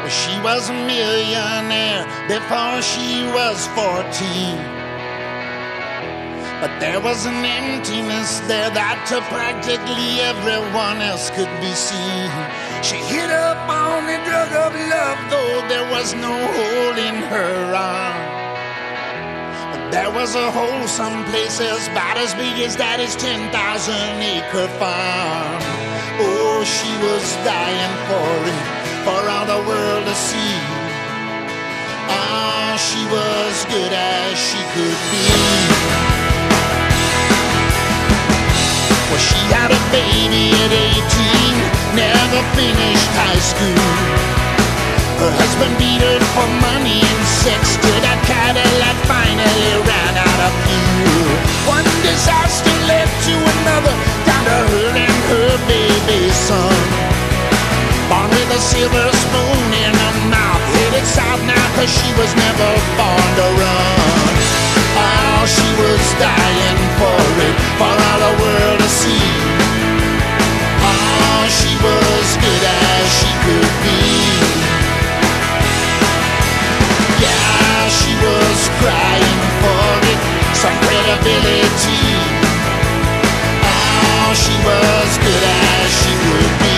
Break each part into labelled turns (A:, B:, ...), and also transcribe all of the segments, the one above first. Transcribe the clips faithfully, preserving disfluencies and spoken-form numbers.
A: She was a millionaire before she was fourteen. But there was an emptiness there that to practically everyone else could be seen. She hit up on the drug of love, though there was no hole in her arm. But there was a hole someplace else about as big as Daddy's ten thousand acre farm. Oh, she was dying for it, for all the world to see. Ah, she was good as she could be. Well, she had a baby at eighteen, never finished high school. Her husband beat her for money and sex till that Cadillac finally ran out of fuel. One disaster led to another, down to her and her baby son. Born with a silver spoon in her mouth, headed south now cause she was never born to run. Oh, she was dying for it, for all the world to see. Oh, she was good as she could be. Yeah, she was crying for it, some credibility. Oh, she was good as she could be.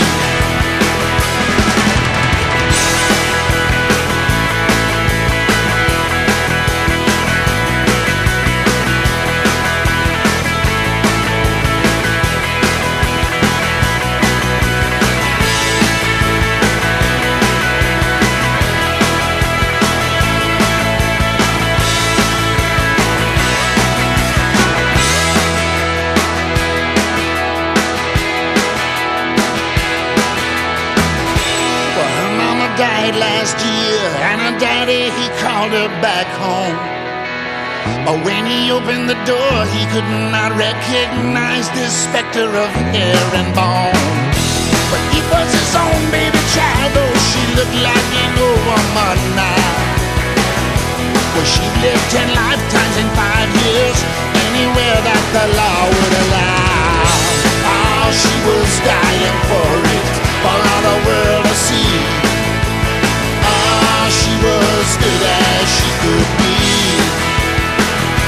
A: Died last year, and her daddy, he called her back home. But when he opened the door, he could not recognize this specter of hair and bone. But it was his own baby child, though she looked like an old woman now. Well, she lived ten lifetimes in five years, anywhere that the law would allow. Oh, she was dying for it, for all the world to see. She was good as she could be.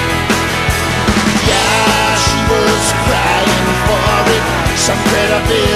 A: Yeah, she was crying for it, some credibility.